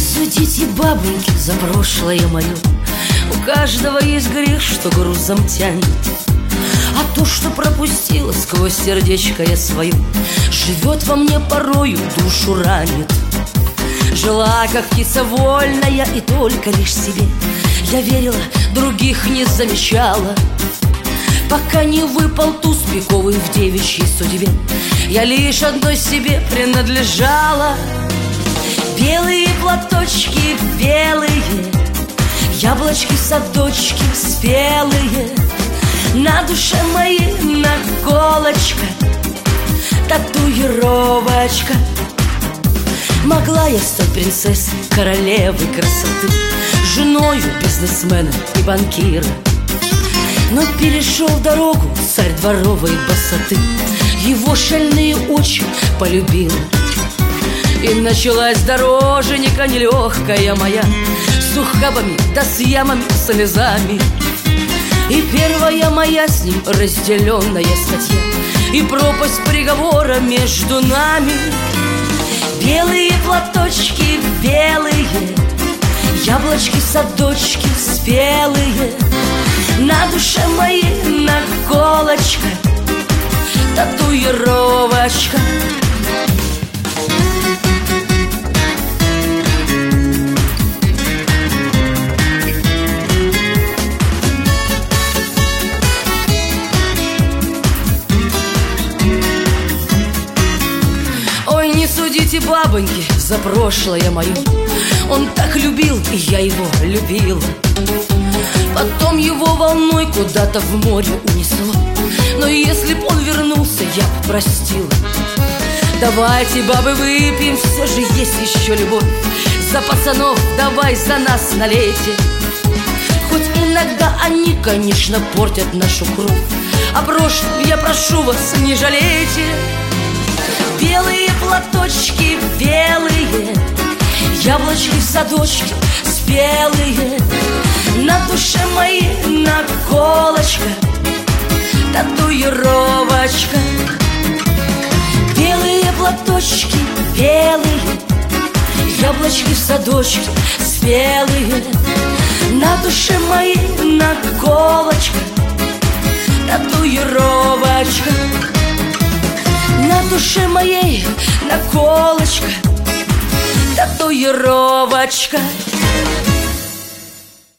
судите, бабоньки, за прошлое мое. У каждого есть грех, что грузом тянет. А то, что пропустила сквозь сердечко я свое, живет во мне порою, душу ранит. Жила, как птица вольная, и только лишь себе я верила, других не замечала. Пока не выпал туз пиковый в девичьей судьбе, я лишь одной себе принадлежала. Белые платочки белые, яблочки-садочки спелые, на душе моей наколочка, татуировочка. Могла я стать принцессой, королевой красоты, женою бизнесмена и банкира. Но перешел дорогу царь дворовой босоты, его шальные очи полюбила. И началась дороженька нелегкая моя, с ухабами да с ямами, слезами. И первая моя с ним разделенная статья, и пропасть приговора между нами. Белые платочки белые, яблочки-садочки спелые, на душе моей наколочка, татуировочка. Ой, не судите, бабоньки, за прошлое мое. Он так любил, и я его любила. Потом его волной куда-то в море унесло, но если б он вернулся, я б простила. Давайте, бабы, выпьем, все же есть еще любовь. За пацанов, давай за нас налейте. Хоть иногда они, конечно, портят нашу кровь, а прошлом я прошу вас, не жалейте. Белые платочки белые, яблочки-садочки спелые, на душе моей наколочка, татуировочка. Белые платочки белые, яблочки-садочки спелые, на душе моей наколочка, татуировочка. На душе моей наколочка, татуировочка.